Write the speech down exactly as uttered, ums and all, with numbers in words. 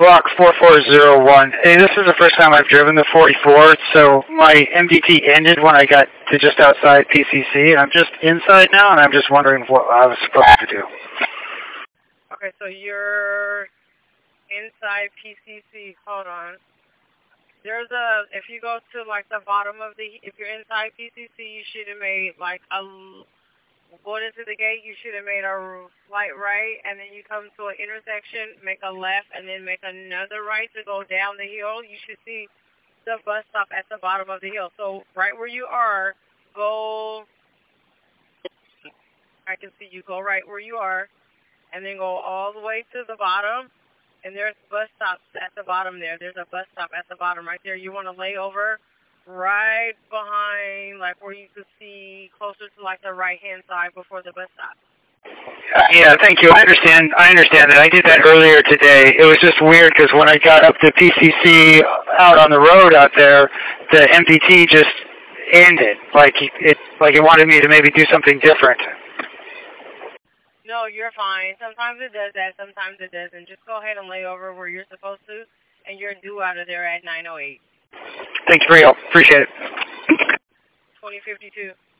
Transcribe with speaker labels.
Speaker 1: block four four zero one. Hey, this is the first time I've driven the forty-four, so my M D T ended when I got to just outside P C C. I'm just inside now, and I'm just wondering what I was supposed to do.
Speaker 2: Okay, so you're inside P C C. Hold on. There's a, if you go to like the bottom of the, if you're inside P C C, you should have made like a, going into the gate, you should have made a slight right, and then you come to an intersection, make a left, and then make another right to go down the hill. You should see the bus stop at the bottom of the hill. So right where you are, go, I can see you, go right where you are, and then go all the way to the bottom, and there's bus stops at the bottom there. There's a bus stop at the bottom right there. You want to lay over right behind, like where you could see closer to like the right-hand side before the bus stop.
Speaker 1: Uh, yeah, thank you. I understand. I understand that. I did that earlier today. It was just weird because when I got up to P C C out on the road out there, the M P T just ended. Like it, like it wanted me to maybe do something different.
Speaker 2: No, you're fine. Sometimes it does that. Sometimes it doesn't. Just go ahead and lay over where you're supposed to, and you're due out of there at nine oh eight.
Speaker 1: Thanks for your help. Appreciate it.
Speaker 2: twenty fifty-two.